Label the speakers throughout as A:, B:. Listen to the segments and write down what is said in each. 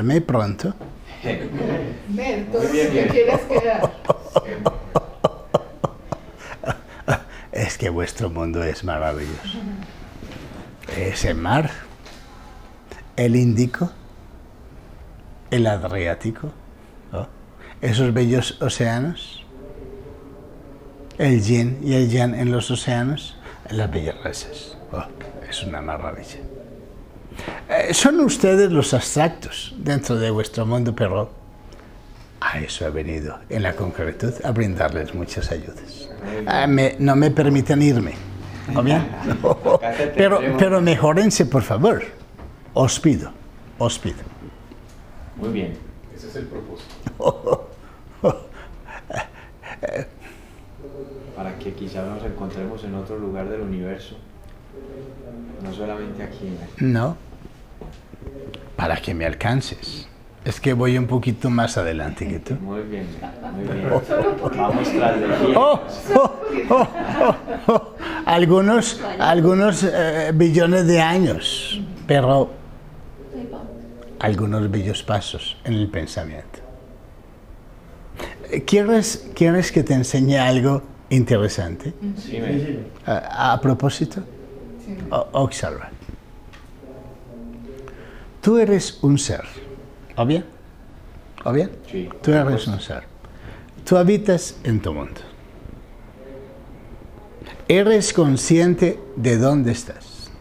A: ¿Me pronto?
B: Entonces, ¿qué quieres quedar?
A: Es que vuestro mundo es maravilloso. Ese mar, el Índico, el Adriático, ¿no? Esos bellos océanos, el yin y el yang en los océanos, las bellas risas. Oh, es una maravilla. Son ustedes los abstractos dentro de vuestro mundo, pero a eso he venido, en la concretud, a brindarles muchas ayudas. No me permiten irme, ¿o bien? pero mejórense, por favor. Os pido, os pido.
C: Muy bien.
D: Ese es el propósito.
C: Para que quizás nos encontremos en otro lugar del universo. No solamente aquí.
A: No, para que me alcances. Es que voy un poquito más adelante que tú.
C: Muy bien, muy bien. Vamos tras de ti.
A: Algunos billones de años, pero algunos bellos pasos en el pensamiento. ¿Quieres que te enseñe algo interesante?
C: Sí,
A: A propósito,
B: Sí.
A: observa. Tú eres un ser, ¿o bien? ¿O bien?
C: Sí.
A: Tú eres un ser. Tú habitas en tu mundo. Eres consciente de dónde estás.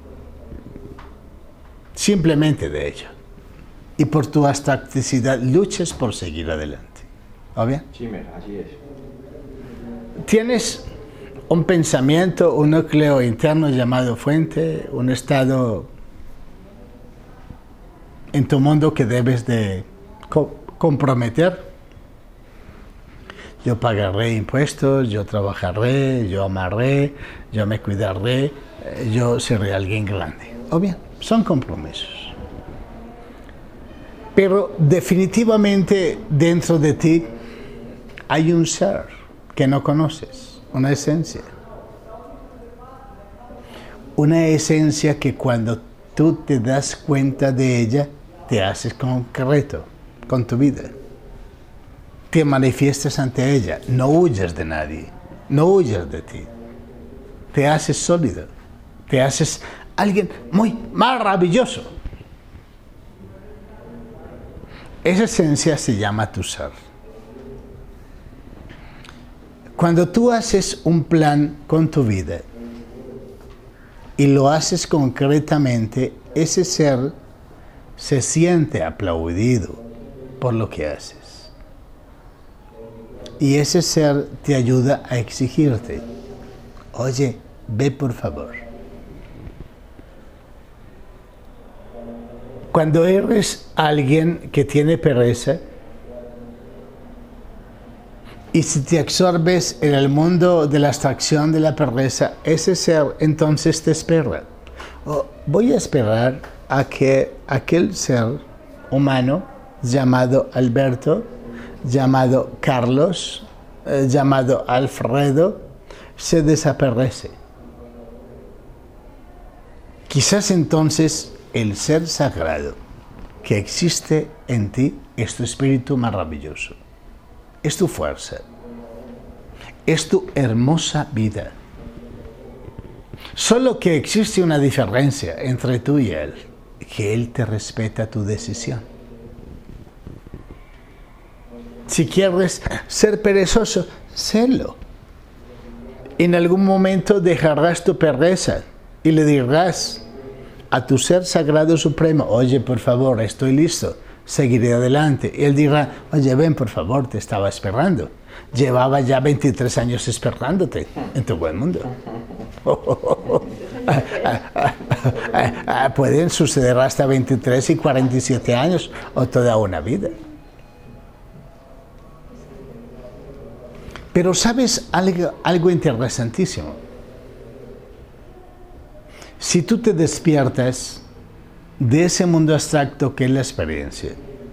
A: Simplemente de ello. Y por tu abstracticidad luchas por seguir adelante. ¿O bien?
C: Sí, así es.
A: Tienes un pensamiento, un núcleo interno llamado fuente, un estado en tu mundo que debes de comprometer. Yo pagaré impuestos, yo trabajaré, yo amaré, yo me cuidaré, yo seré alguien grande. O bien, son compromisos. Pero definitivamente dentro de ti hay un ser que no conoces, una esencia. Una esencia que cuando tú te das cuenta de ella, te haces concreto con tu vida. Te manifiestas ante ella, no huyes de nadie, no huyes de ti. Te haces sólido, te haces alguien muy maravilloso. Esa esencia se llama tu ser. Cuando tú haces un plan con tu vida y lo haces concretamente, ese ser se siente aplaudido por lo que haces. Y ese ser te ayuda a exigirte. Oye, ve por favor. Cuando eres alguien que tiene pereza, y si te absorbes en el mundo de la abstracción de la pereza, ese ser entonces te espera. Voy a esperar a que aquel ser humano llamado Alberto, llamado Carlos, llamado Alfredo, se desaparece. Quizás entonces el ser sagrado que existe en ti es tu espíritu maravilloso. Es tu fuerza, es tu hermosa vida. Solo que existe una diferencia entre tú y él, que él te respeta tu decisión. Si quieres ser perezoso, sélo. En algún momento dejarás tu pereza y le dirás a tu ser sagrado supremo, oye, por favor, estoy listo. Seguiré adelante. Y él dirá, oye, ven, por favor, te estaba esperando. Llevaba ya 23 años esperándote en tu buen mundo. Pueden suceder hasta 23 y 47 años o toda una vida. Pero ¿sabes algo interesantísimo? Si tú te despiertas de ese mundo abstracto que es la experiencia,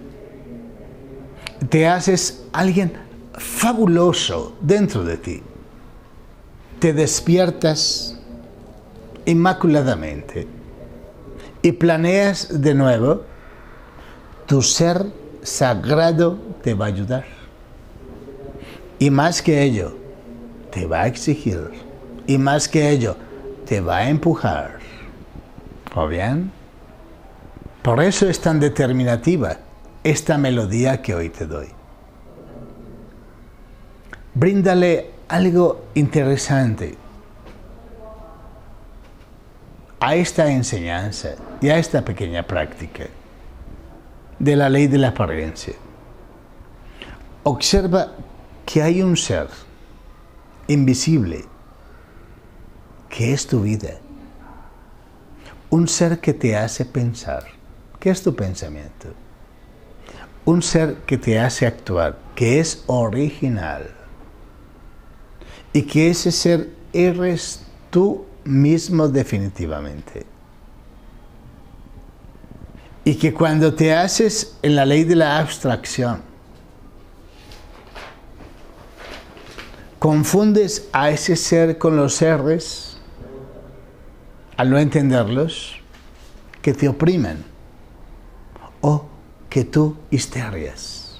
A: te haces alguien fabuloso dentro de ti. Te despiertas inmaculadamente y planeas de nuevo tu ser sagrado te va a ayudar. Y más que ello, te va a exigir. Y más que ello, te va a empujar. ¿O bien? Por eso es tan determinativa esta melodía que hoy te doy. Bríndale algo interesante a esta enseñanza y a esta pequeña práctica de la ley de la apariencia. Observa que hay un ser invisible que es tu vida. Un ser que te hace pensar. ¿Qué es tu pensamiento? Un ser que te hace actuar, que es original. Y que ese ser eres tú mismo definitivamente. Y que cuando te haces en la ley de la abstracción, confundes a ese ser con los seres, al no entenderlos, que te oprimen o que tú histerias.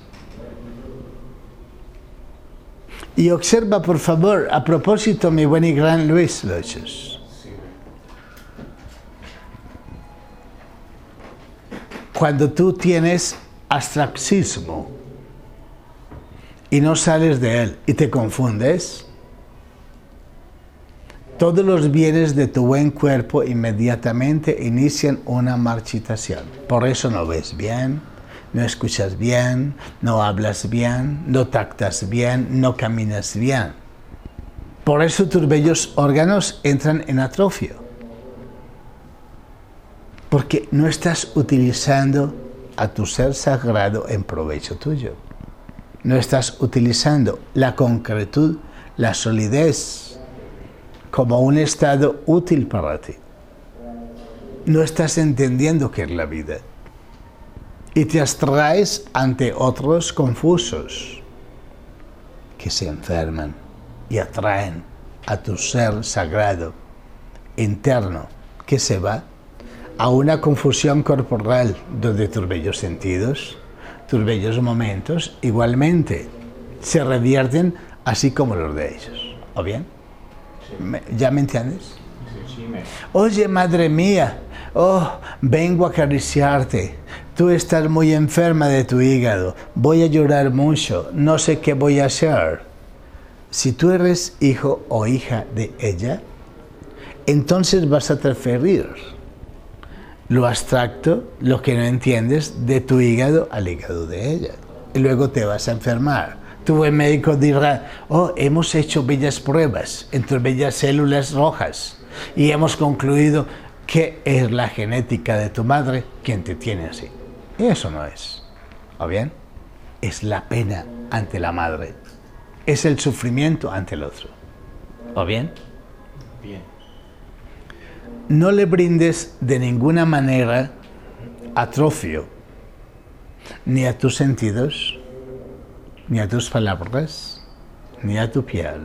A: Y observa, por favor, a propósito, mi buen y gran Luis Loches. Cuando tú tienes abstraccismo y no sales de él y te confundes, todos los bienes de tu buen cuerpo inmediatamente inician una marchitación. Por eso no ves bien, no escuchas bien, no hablas bien, no tactas bien, no caminas bien. Por eso tus bellos órganos entran en atrofia. Porque no estás utilizando a tu ser sagrado en provecho tuyo. No estás utilizando la concretud, la solidez, como un estado útil para ti. No estás entendiendo qué es la vida. Y te abstraes ante otros confusos que se enferman y atraen a tu ser sagrado interno que se va a una confusión corporal donde tus bellos sentidos, tus bellos momentos igualmente se revierten así como los de ellos. ¿O bien? ¿Ya me entiendes?
C: Sí,
A: Oye, madre mía, vengo a acariciarte. Tú estás muy enferma de tu hígado. Voy a llorar mucho. No sé qué voy a hacer. Si tú eres hijo o hija de ella, entonces vas a transferir lo abstracto, lo que no entiendes, de tu hígado al hígado de ella. Y luego te vas a enfermar. Tu buen médico dirá, hemos hecho bellas pruebas entre bellas células rojas y hemos concluido que es la genética de tu madre quien te tiene así. Y eso no es. ¿O bien? Es la pena ante la madre. Es el sufrimiento ante el otro. ¿O bien?
C: Bien.
A: No le brindes de ninguna manera atrofio ni a tus sentidos, ni a tus palabras, ni a tu piel.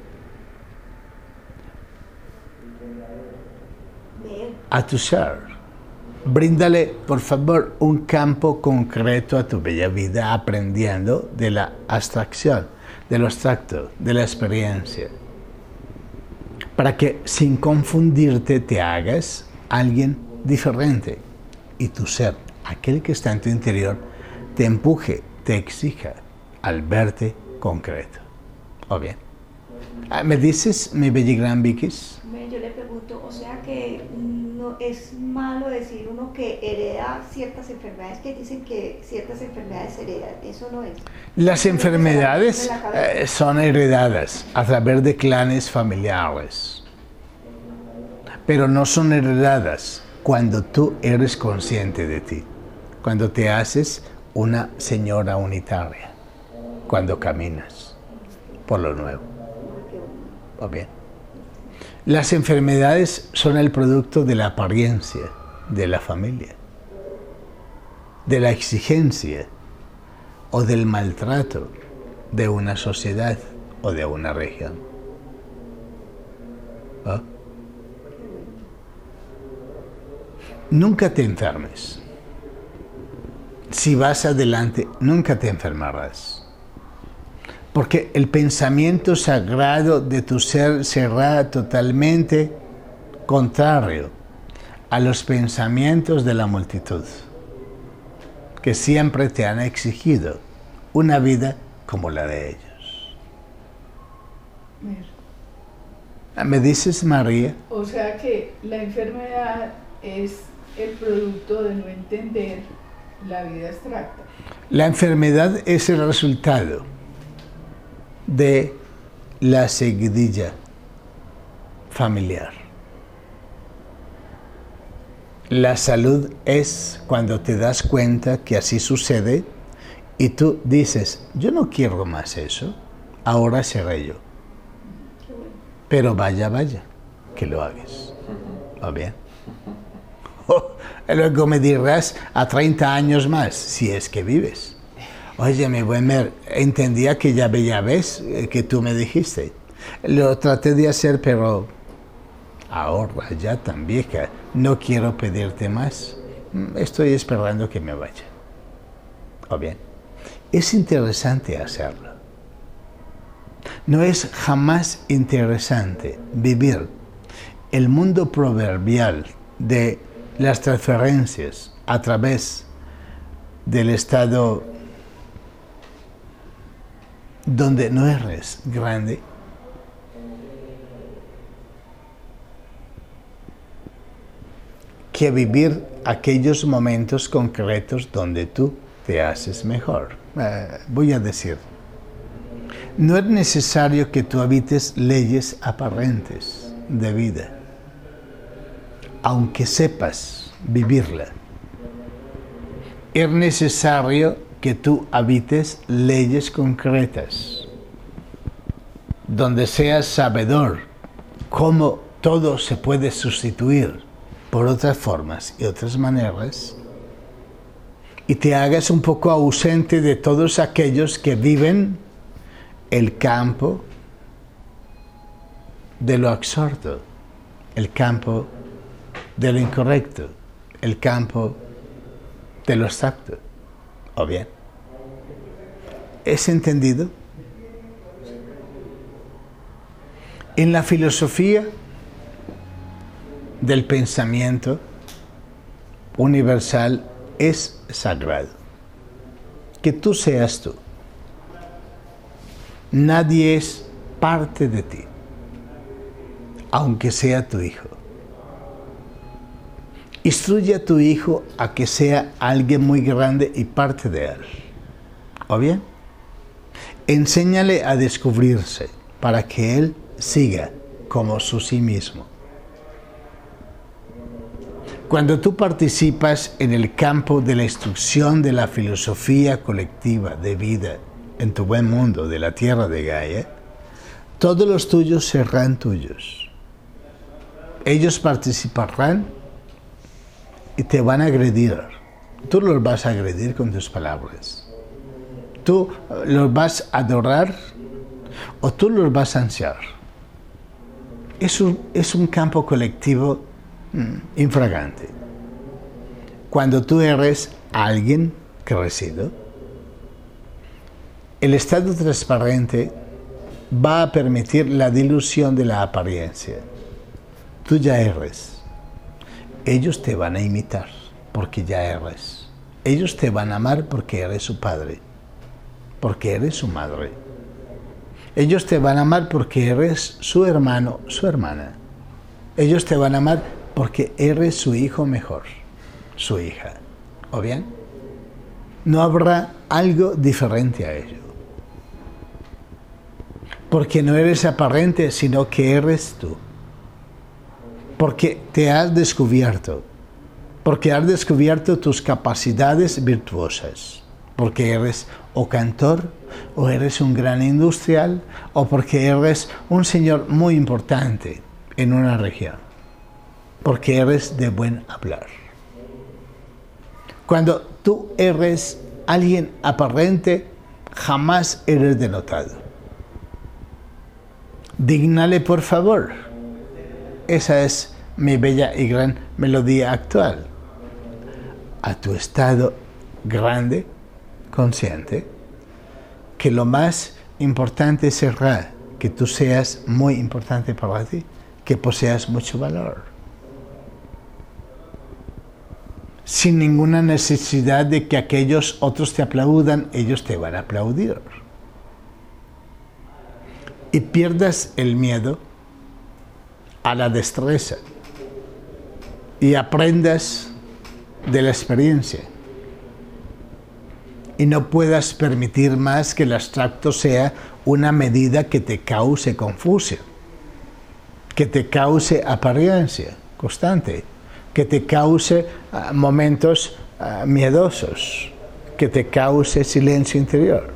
A: A tu ser. Bríndale, por favor, un campo concreto a tu bella vida aprendiendo de la abstracción, de lo abstracto, de la experiencia. Para que sin confundirte te hagas alguien diferente y tu ser, aquel que está en tu interior, te empuje, te exija al verte concreto. ¿O bien? ¿Me dices, mi bella y gran Vikis?
B: Yo le pregunto, o sea que no es malo decir uno que hereda ciertas enfermedades, que dicen que ciertas enfermedades heredan, eso no es.
A: Las enfermedades son heredadas a través de clanes familiares, pero no son heredadas cuando tú eres consciente de ti, cuando te haces una señora unitaria, cuando caminas por lo nuevo. ¿O bien? Las enfermedades son el producto de la apariencia de la familia, de la exigencia o del maltrato de una sociedad o de una región. ¿Oh? Nunca te enfermes. si vas adelante, nunca te enfermarás. Porque el pensamiento sagrado de tu ser será totalmente contrario a los pensamientos de la multitud, que siempre te han exigido una vida como la de ellos. ¿Me dices, María?
E: O sea que la enfermedad es el producto de no entender la vida abstracta.
A: La enfermedad es el resultado de la seguidilla familiar. La salud es cuando te das cuenta que así sucede y tú dices, yo no quiero más eso, ahora seré yo. Pero vaya, que lo hagas. ¿Va bien? Luego me dirás a 30 años más, si es que vives. Oye, mi buen Mer, entendía que ya ves que tú me dijiste. Lo traté de hacer, pero ahora ya tan vieja, no quiero pedirte más. Estoy esperando que me vaya. ¿Va bien? Es interesante hacerlo. No es jamás interesante vivir el mundo proverbial de las transferencias a través del estado donde no eres grande, que vivir aquellos momentos concretos donde tú te haces mejor. Voy a decir, no es necesario que tú habites leyes aparentes de vida, aunque sepas vivirla. Es necesario que tú habites leyes concretas, donde seas sabedor cómo todo se puede sustituir por otras formas y otras maneras, y te hagas un poco ausente de todos aquellos que viven el campo de lo absurdo, el campo de lo incorrecto, el campo de lo abstracto. ¿O bien? ¿Es entendido? En la filosofía del pensamiento universal es sagrado que tú seas tú. Nadie es parte de ti, aunque sea tu hijo. Instruye a tu hijo a que sea alguien muy grande y parte de él. ¿O bien? Enséñale a descubrirse para que él siga como su sí mismo. Cuando tú participas en el campo de la instrucción de la filosofía colectiva de vida en tu buen mundo de la tierra de Gaia, todos los tuyos serán tuyos. Ellos participarán y te van a agredir. Tú los vas a agredir con tus palabras. Tú los vas a adorar o tú los vas a ansiar. Es un campo colectivo infragante. Cuando tú eres alguien crecido, el estado transparente va a permitir la dilución de la apariencia. Tú ya eres. Ellos te van a imitar porque ya eres. Ellos te van a amar porque eres su padre, porque eres su madre. Ellos te van a amar porque eres su hermano, su hermana. Ellos te van a amar porque eres su hijo mejor, su hija. ¿O bien? No habrá algo diferente a ello. Porque no eres aparente, sino que eres tú. Porque te has descubierto. Porque has descubierto tus capacidades virtuosas. Porque eres o cantor, o eres un gran industrial, o porque eres un señor muy importante en una región. Porque eres de buen hablar. Cuando tú eres alguien aparente, jamás eres denotado. Dígnale, por favor. Esa es mi bella y gran melodía actual. A tu estado grande, consciente, que lo más importante será que tú seas muy importante para ti, que poseas mucho valor, sin ninguna necesidad de que aquellos otros te aplaudan, ellos te van a aplaudir. Y pierdas el miedo a la destreza y aprendas de la experiencia. Y no puedas permitir más que el abstracto sea una medida que te cause confusión, que te cause apariencia constante, que te cause momentos miedosos, que te cause silencio interior.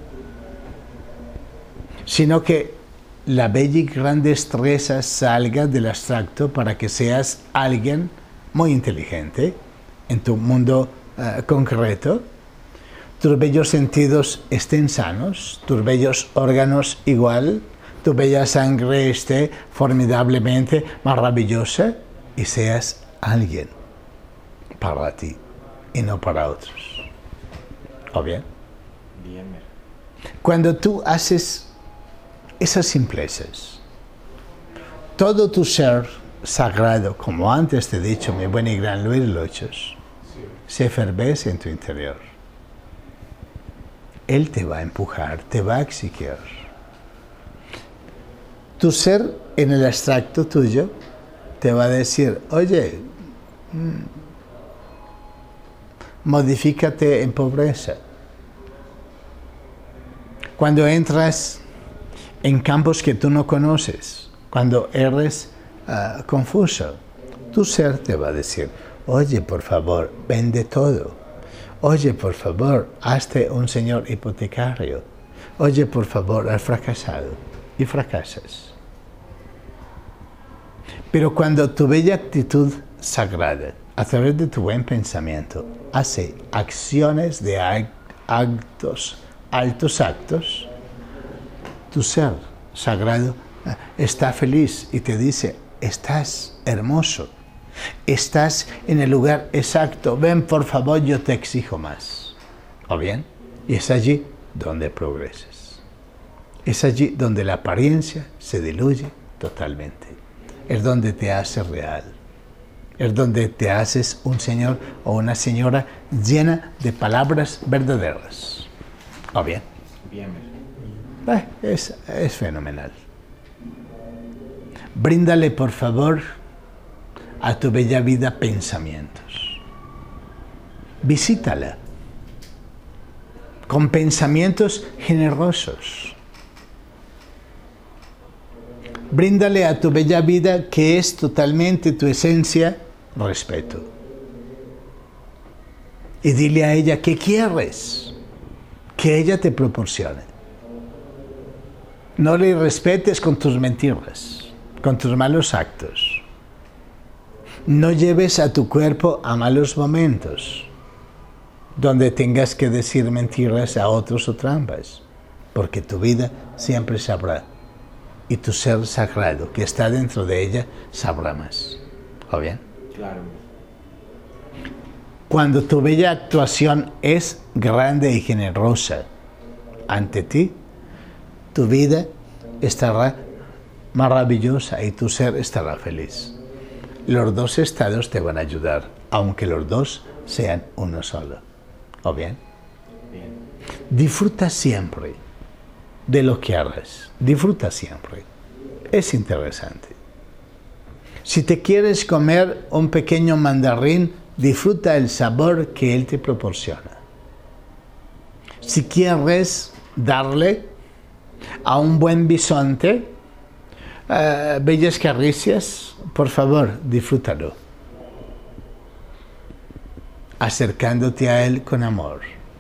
A: Sino que la bella y gran destreza salga del abstracto para que seas alguien muy inteligente en tu mundo concreto, tus bellos sentidos estén sanos, tus bellos órganos igual, tu bella sangre esté formidablemente maravillosa y seas alguien para ti y no para otros. ¿O bien?
C: Bien.
A: Cuando tú haces esas simplezas, todo tu ser sagrado, como antes te he dicho, mi buen y gran Luis Lochos, se efervece en tu interior. Él te va a empujar, te va a exigir. Tu ser en el abstracto tuyo te va a decir, oye, modifícate en pobreza. Cuando entras en campos que tú no conoces, cuando eres confuso, tu ser te va a decir, oye, por favor, vende todo. Oye, por favor, hazte un señor hipotecario. Oye, por favor, has fracasado. Y fracasas. Pero cuando tu bella actitud sagrada, a través de tu buen pensamiento, hace acciones de altos actos, tu ser sagrado está feliz y te dice, estás hermoso, estás en el lugar exacto, ven por favor, yo te exijo más. ¿O bien? Y es allí donde progresas. Es allí donde la apariencia se diluye totalmente. Es donde te haces real. Es donde te haces un señor o una señora llena de palabras verdaderas. ¿O bien?
C: Bien.
A: Es fenomenal. Bríndale, por favor, a tu bella vida pensamientos. Visítala con pensamientos generosos. Bríndale a tu bella vida, que es totalmente tu esencia, respeto. Y dile a ella qué quieres, que ella te proporcione. No le respetes con tus mentiras, con tus malos actos. No lleves a tu cuerpo a malos momentos, donde tengas que decir mentiras a otros o trampas, porque tu vida siempre sabrá, y tu ser sagrado que está dentro de ella sabrá más. ¿O bien?
C: Claro.
A: Cuando tu bella actuación es grande y generosa ante ti, tu vida estará maravillosa y tu ser estará feliz. Los dos estados te van a ayudar, aunque los dos sean uno solo. ¿O bien?
C: Bien.
A: Disfruta siempre de lo que hagas. Disfruta siempre. Es interesante. Si te quieres comer un pequeño mandarín, disfruta el sabor que él te proporciona. Si quieres darle a un buen bisonte bellas caricias, por favor, disfrútalo, acercándote a él con amor.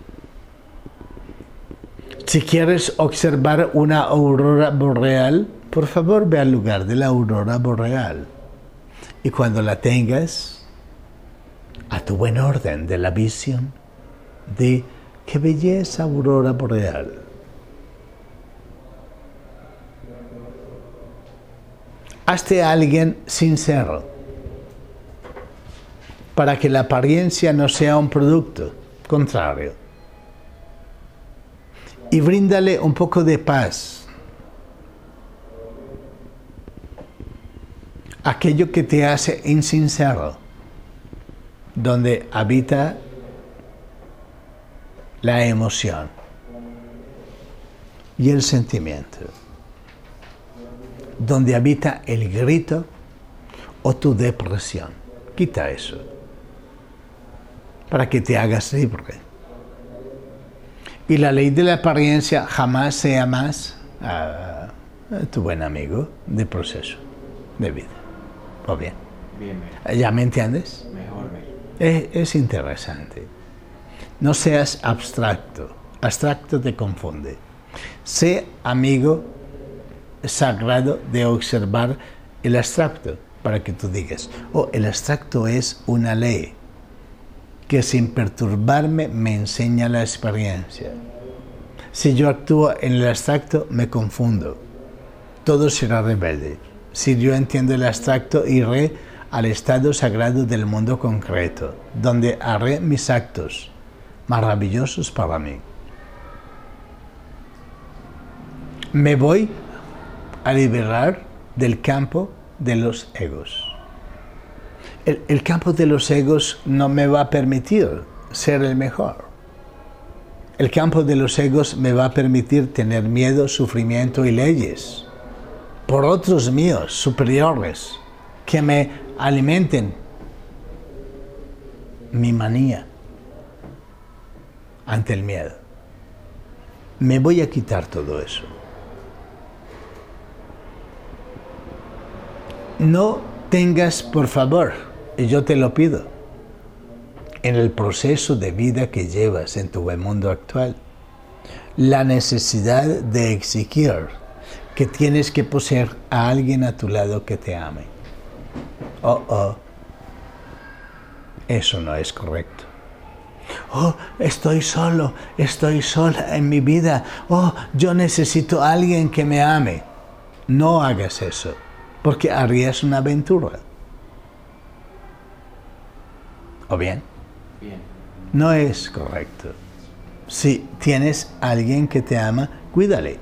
A: Si quieres observar una aurora boreal, por favor, ve al lugar de la aurora boreal. Y cuando la tengas, a tu buen orden de la visión, di, qué belleza aurora boreal. Hazte a alguien sincero, para que la apariencia no sea un producto contrario. Y bríndale un poco de paz. Aquello que te hace insincero, donde habita la emoción y el sentimiento, donde habita el grito o tu depresión. Quita eso, para que te hagas libre. Y la ley de la apariencia jamás sea más tu buen amigo de proceso de vida. ¿O bien?
C: Bien.
A: ¿Ya me entiendes?
C: Mejor.
A: Es interesante. No seas abstracto. Abstracto te confunde. Sé amigo sagrado de observar el abstracto, para que tú digas, el abstracto es una ley que sin perturbarme me enseña la experiencia. Si yo actúo en el abstracto, me confundo. Todo será rebelde. Si yo entiendo el abstracto, iré al estado sagrado del mundo concreto, donde haré mis actos maravillosos para mí. Me voy a liberar del campo de los egos. El campo de los egos no me va a permitir ser el mejor. El campo de los egos me va a permitir tener miedo, sufrimiento y leyes por otros míos superiores que me alimenten mi manía ante el miedo. Me voy a quitar todo eso. No tengas, por favor, y yo te lo pido, en el proceso de vida que llevas en tu mundo actual, la necesidad de exigir que tienes que poseer a alguien a tu lado que te ame. Eso no es correcto. Estoy solo, estoy sola en mi vida. Yo necesito a alguien que me ame. No hagas eso, porque harías una aventura. ¿O bien?
C: Bien.
A: No es correcto. Si tienes a alguien que te ama, cuídale.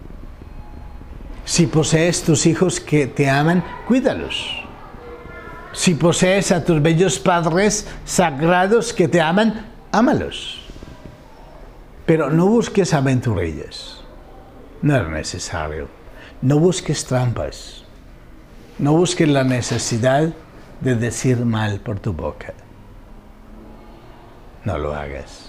A: Si posees tus hijos que te aman, cuídalos. Si posees a tus bellos padres sagrados que te aman, ámalos. Pero no busques aventurillas. No es necesario. No busques trampas. No busques la necesidad de decir mal por tu boca. No lo hagas.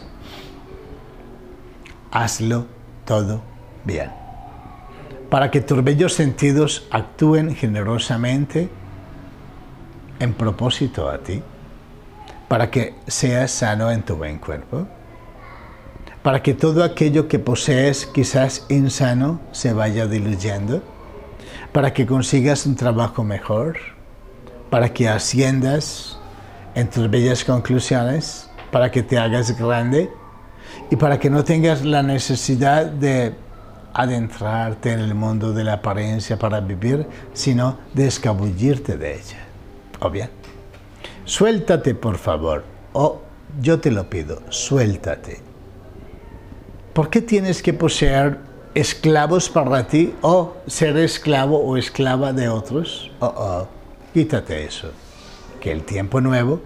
A: Hazlo todo bien, para que tus bellos sentidos actúen generosamente en propósito a ti, para que seas sano en tu buen cuerpo, para que todo aquello que posees quizás insano se vaya diluyendo, para que consigas un trabajo mejor, para que asciendas en tus bellas conclusiones, para que te hagas grande y para que no tengas la necesidad de adentrarte en el mundo de la apariencia para vivir, sino de escabullirte de ella. ¿O bien? Suéltate, por favor. Yo te lo pido, suéltate. ¿Por qué tienes que poseer esclavos para ti o ser esclavo o esclava de otros? Quítate eso. Que el tiempo nuevo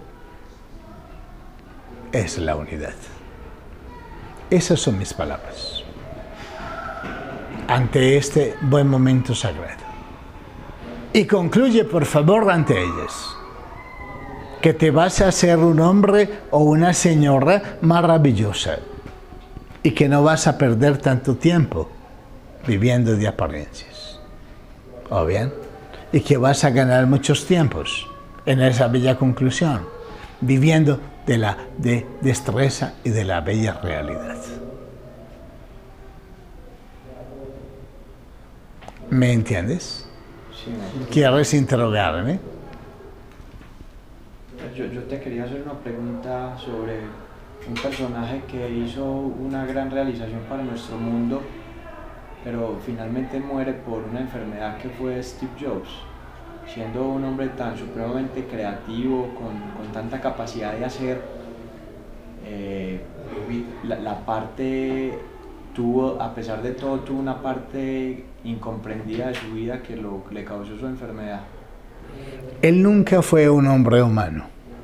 A: es la unidad. Esas son mis palabras ante este buen momento sagrado. Y concluye, por favor, ante ellas, que te vas a hacer un hombre o una señora maravillosa y que no vas a perder tanto tiempo viviendo de apariencias. ¿O bien? Y que vas a ganar muchos tiempos en esa bella conclusión, viviendo de la destreza y de la bella realidad. ¿Me entiendes?
C: Sí, maestro.
A: ¿Quieres interrogarme?
C: Yo te quería hacer una pregunta sobre un personaje que hizo una gran realización para nuestro mundo, pero finalmente muere por una enfermedad, que fue Steve Jobs. Siendo un hombre tan supremamente creativo, con tanta capacidad de hacer, la parte tuvo, a pesar de todo, tuvo una parte incomprendida de su vida que le causó su enfermedad.
A: Él nunca fue un hombre humano.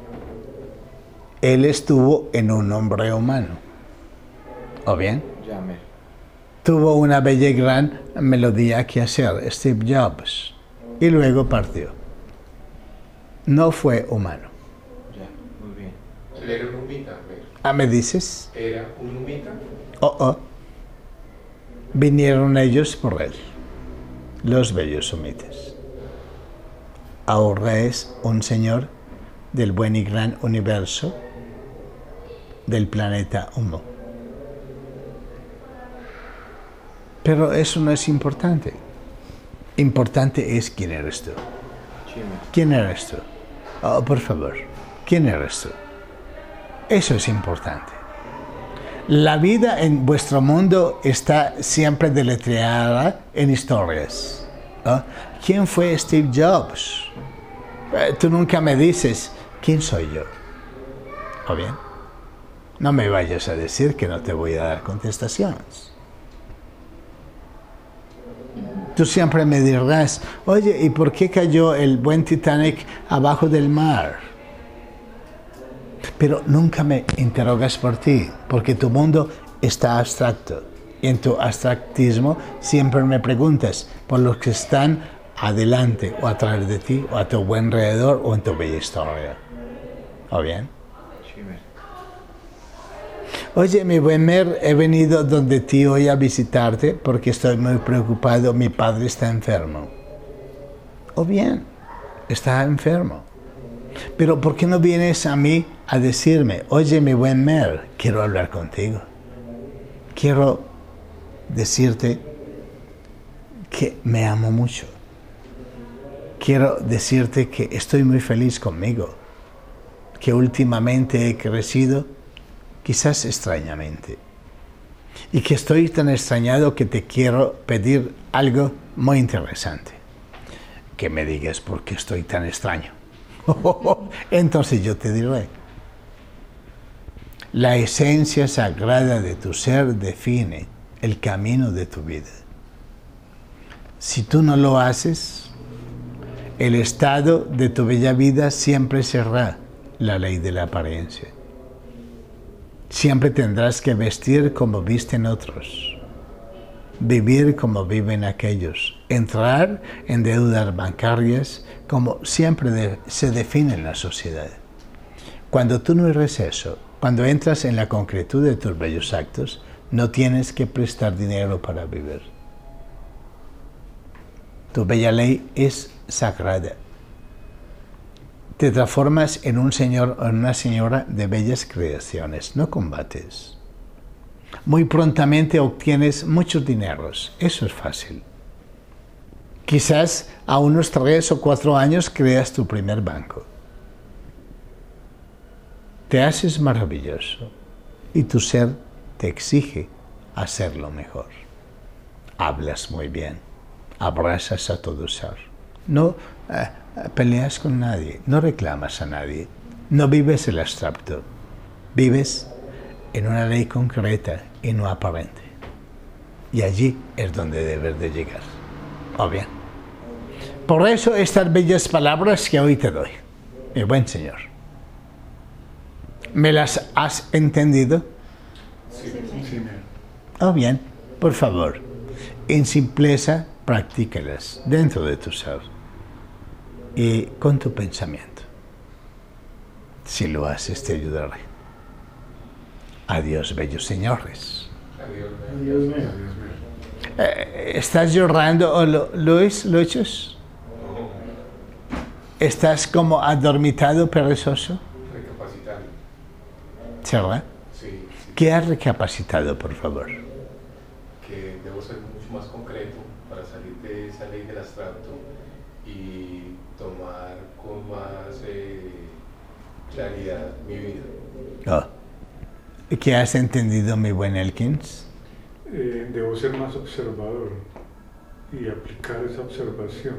A: Él estuvo en un hombre humano. ¿O bien?
C: Llame.
A: Tuvo una bella y gran melodía que hacer, Steve Jobs, y luego partió. No fue humano.
C: Ya, muy bien.
D: Él era un humita, Mer.
A: ¿Ah, me dices?
D: Era un humita.
A: Oh. Vinieron ellos por él, los bellos humitas. Ahora es un señor del buen y gran universo del planeta Humo. Pero eso no es importante. Importante es quién eres tú. ¿Quién eres tú? Oh, por favor, ¿quién eres tú? Eso es importante. La vida en vuestro mundo está siempre deletreada en historias. ¿No? ¿Quién fue Steve Jobs? Tú nunca me dices, ¿quién soy yo? ¿O bien? No me vayas a decir que no te voy a dar contestaciones. Tú siempre me dirás, oye, ¿y por qué cayó el buen Titanic abajo del mar? Pero nunca me interrogas por ti, porque tu mundo está abstracto. Y en tu abstractismo siempre me preguntas por los que están adelante o atrás de ti, o a tu buen alrededor, o en tu bella historia. ¿O bien? Oye, mi buen Mer, he venido donde ti hoy a visitarte porque estoy muy preocupado, mi padre está enfermo. ¿O bien? Está enfermo. Pero ¿por qué no vienes a mí a decirme, oye, mi buen Mer, quiero hablar contigo? Quiero decirte que me amo mucho. Quiero decirte que estoy muy feliz conmigo, que últimamente he crecido, quizás extrañamente, y que estoy tan extrañado que te quiero pedir algo muy interesante. Que me digas por qué estoy tan extraño. Entonces yo te diré. La esencia sagrada de tu ser define el camino de tu vida. Si tú no lo haces, el estado de tu bella vida siempre será la ley de la apariencia. Siempre tendrás que vestir como visten otros, vivir como viven aquellos, entrar en deudas bancarias como siempre se define en la sociedad. Cuando tú no eres eso, cuando entras en la concretud de tus bellos actos, no tienes que prestar dinero para vivir. Tu bella ley es sagrada. Te transformas en un señor o en una señora de bellas creaciones, no combates. Muy prontamente obtienes muchos dineros, eso es fácil. Quizás a unos 3 o 4 años creas tu primer banco. Te haces maravilloso y tu ser te exige hacerlo mejor. Hablas muy bien, abrazas a todo ser. No peleas con nadie, no reclamas a nadie, no vives el abstracto, vives en una ley concreta y no aparente. Y allí es donde debes de llegar. ¿O bien? Por eso estas bellas palabras que hoy te doy, mi buen Señor. ¿Me las has entendido?
D: Sí.
A: ¿O bien? Por favor, en simpleza, practícalas dentro de tu ser y con tu pensamiento. Si lo haces, te ayudaré. Adiós, bellos señores.
D: Adiós, Mer.
A: ¿Estás llorando, Luis, Luchos? ¿Estás como adormitado, perezoso?
D: Recapacitando.
A: ¿Será?
D: Sí.
A: ¿Qué has recapacitado, por favor?
D: Que debo ser mucho más concreto para salir de esa ley del abstracto y tomar con más claridad mi vida.
A: Oh. ¿Qué has entendido, mi buen Elkins?
F: Debo ser más observador y aplicar esa observación.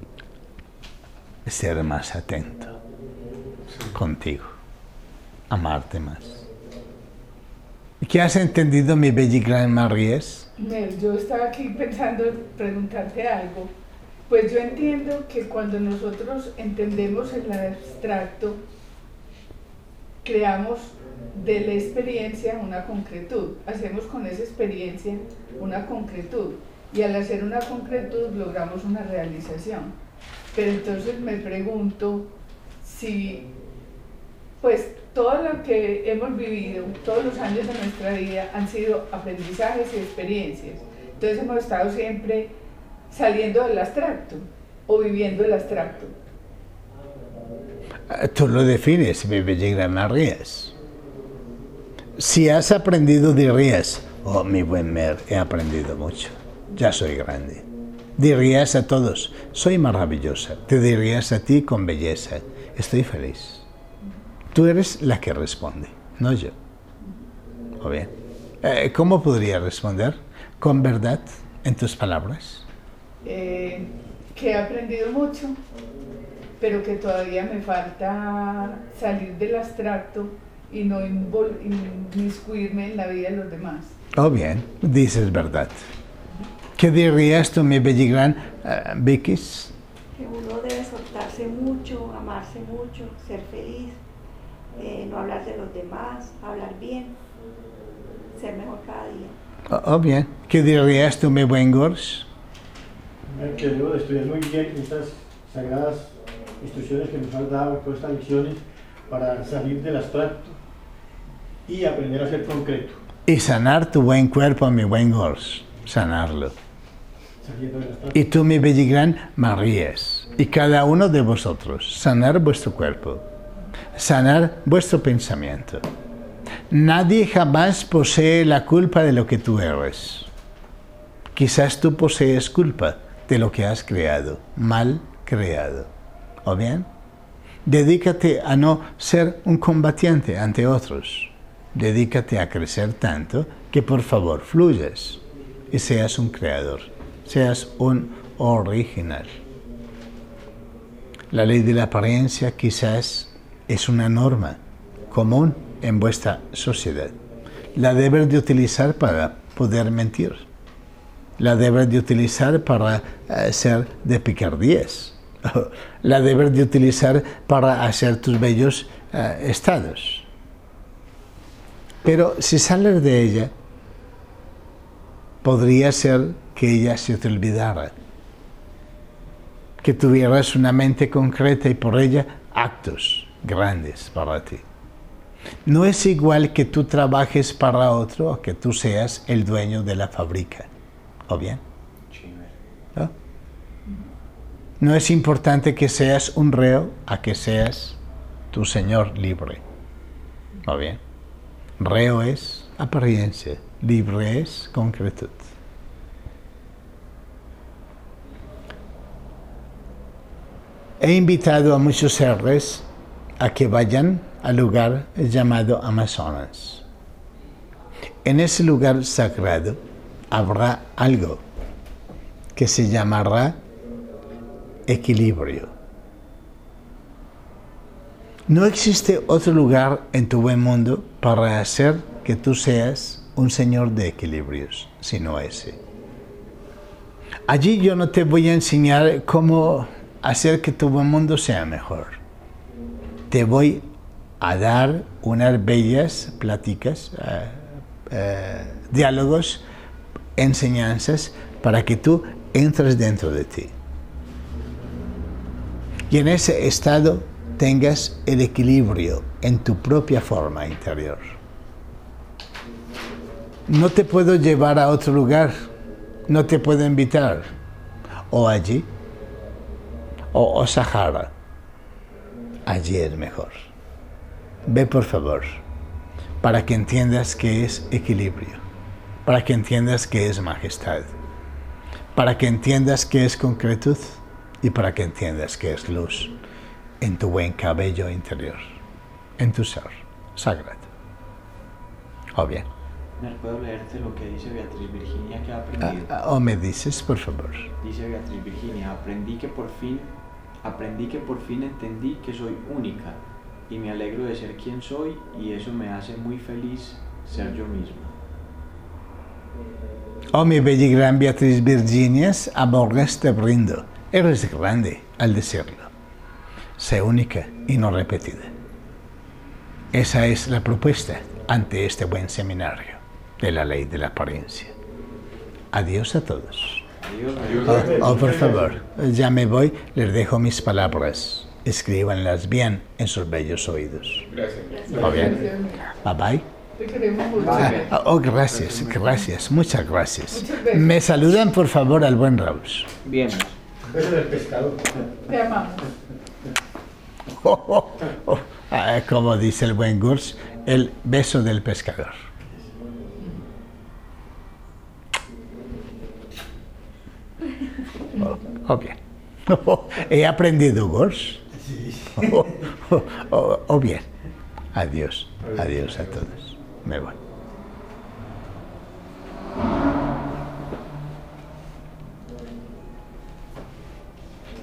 A: Ser más atento contigo, amarte más. ¿Qué has entendido, mi bella y gran Maries?
E: Nel, yo estaba aquí pensando en preguntarte algo. Pues yo entiendo que cuando nosotros entendemos el abstracto, creamos de la experiencia una concretud. Hacemos con esa experiencia una concretud. Y al hacer una concretud logramos una realización. Pero entonces me pregunto si, pues, todo lo que hemos vivido, todos los años de nuestra vida han sido aprendizajes y experiencias. Entonces hemos estado siempre saliendo del abstracto o viviendo el abstracto.
A: Tú lo defines, mi bella y gran Marías. Si has aprendido, dirías, oh, mi buen Mer, he aprendido mucho, ya soy grande. Dirías a todos, soy maravillosa. Te dirías a ti con belleza, estoy feliz. Tú eres la que responde, no yo. ¿O bien? ¿Cómo podría responder? ¿Con verdad en tus palabras?
E: Que he aprendido mucho, pero que todavía me falta salir del abstracto y no inmiscuirme en la vida de los demás.
A: Oh, bien, dices verdad. ¿Qué dirías tú, mi bella y gran Vicky?
B: Que uno debe soltarse mucho, amarse mucho, ser feliz, no hablar de los demás, hablar bien, ser mejor cada día.
A: Oh, bien. ¿Qué dirías tú, mi buen Gors?
G: Que debo de estudiar muy bien estas sagradas instrucciones que nos han dado, todas estas lecciones, para salir del abstracto y aprender a ser concreto.
A: Y sanar tu buen cuerpo, mi buen Gors. Sanarlo.
G: Saliendo del abstracto.
A: Y tú, mi bella y gran Marías. Y cada uno de vosotros, sanar vuestro cuerpo. Sanar vuestro pensamiento. Nadie jamás posee la culpa de lo que tú eres. Quizás tú posees culpa de lo que has creado, mal creado. ¿O bien? Dedícate a no ser un combatiente ante otros. Dedícate a crecer tanto que por favor fluyas y seas un creador, seas un original. La ley de la apariencia quizás es una norma común en vuestra sociedad. La debes de utilizar para poder mentir. La debes de utilizar para ser de picardías. La debes de utilizar para hacer tus bellos estados. Pero si sales de ella, podría ser que ella se te olvidara. Que tuvieras una mente concreta y por ella actos grandes para ti. No es igual que tú trabajes para otro o que tú seas el dueño de la fábrica. ¿O bien? ¿No? No es importante que seas un reo a que seas tu señor libre. ¿O bien? Reo es apariencia, libre es concretud. He invitado a muchos seres a que vayan al lugar llamado Amazonas. En ese lugar sagrado habrá algo que se llamará equilibrio. No existe otro lugar en tu buen mundo para hacer que tú seas un señor de equilibrios, sino ese. Allí yo no te voy a enseñar cómo hacer que tu buen mundo sea mejor. Te voy a dar unas bellas pláticas, diálogos, enseñanzas para que tú entres dentro de ti. Y en ese estado tengas el equilibrio en tu propia forma interior. No te puedo llevar a otro lugar, no te puedo invitar, o allí, o Sahara. Allí es mejor. Ve por favor, para que entiendas qué es equilibrio, para que entiendas qué es majestad, para que entiendas qué es concretud y para que entiendas qué es luz en tu buen cabello interior, en tu ser sagrado. ¿O bien?
C: ¿Puedo leerte lo que dice Beatriz Virginia que ha aprendido?
A: ¿O me dices, por favor?
C: Dice Beatriz Virginia, aprendí que por fin entendí que soy única y me alegro de ser quien soy y eso me hace muy feliz ser yo mismo.
A: Oh, mi bella y gran Beatriz Virginias, amores te brindo. Eres grande al decirlo. Sé única y no repetida. Esa es la propuesta ante este buen seminario de la ley de la apariencia. Adiós a todos.
C: Adiós.
A: Por favor, ya me voy, les dejo mis palabras. Escríbanlas bien en sus bellos oídos.
D: Gracias.
A: ¿Está bien? Bye bye.
E: Te queremos mucho.
A: Gracias, muchas gracias.
E: Muchas veces.
A: Me saludan por favor al buen Raúl.
C: Bien.
G: Beso del pescador.
E: Te amamos.
A: Como dice el buen Gurs, el beso del pescador. Bien. He aprendido Gurs. Bien. Adiós a todos. Me voy.